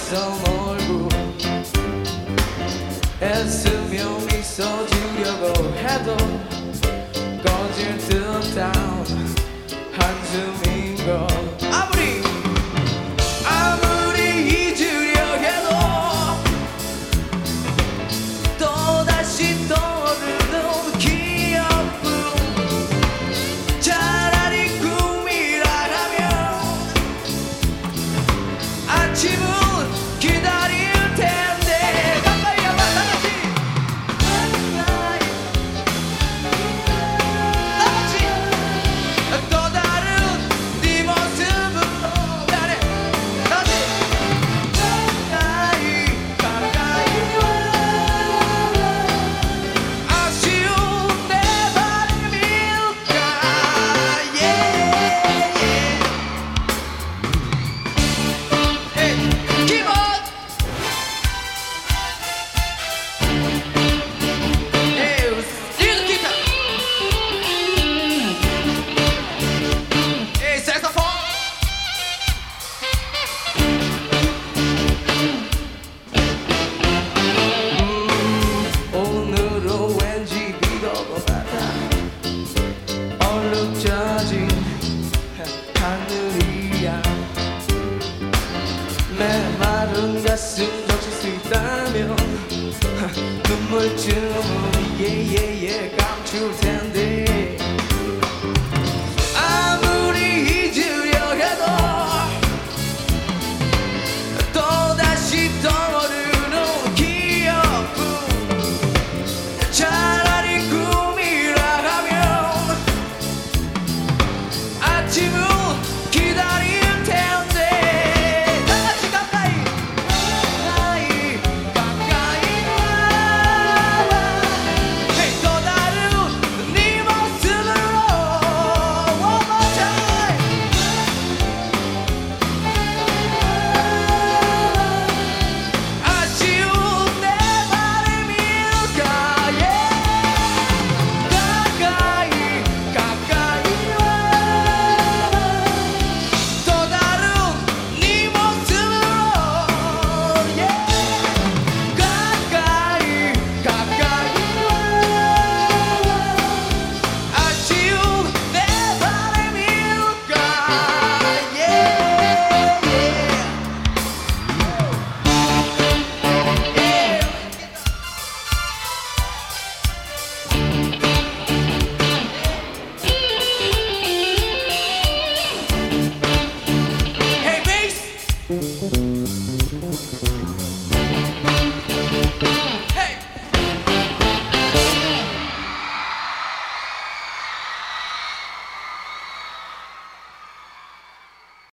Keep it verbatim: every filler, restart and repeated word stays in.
낯선 얼굴 애쓰며 미소 지으려고 해도 꺼질 듯한 한숨인걸 아무리 아무리 잊으려 해도 또다시 떠오르는 기억뿐 차라리 꿈이라 하면 아침은 기다릴 텐데 가까이 와봐 다같이 다같이 또 다른 네 모습으로 나를 다시 가까이 가까이 와 아쉬운 내 바람일까 yeah, yeah. Hey, keep on Hey, steel guitar Hey, saxophone 오늘은 왠지 비가 오고 같아 얼룩져진 하늘이야 메마른 가슴 적실 수 있다면 눈물쯤은 예예예 감출 텐데 아무리 잊으려 해도 또다시 떠오르는 기억뿐 차라리 꿈이라 하면 아침은 기다릴 텐데 다같이 가까이 가까이 가까이 와 Hey, 또 다른 네 모습으로 One more time 아쉬운 내 바람일까 yeah. 가까이 가까이 와 또 다른 네 모습으로 yeah. 가까이 가까이 와 아쉬운 내 바람일까 yeah, yeah. Hey, bass!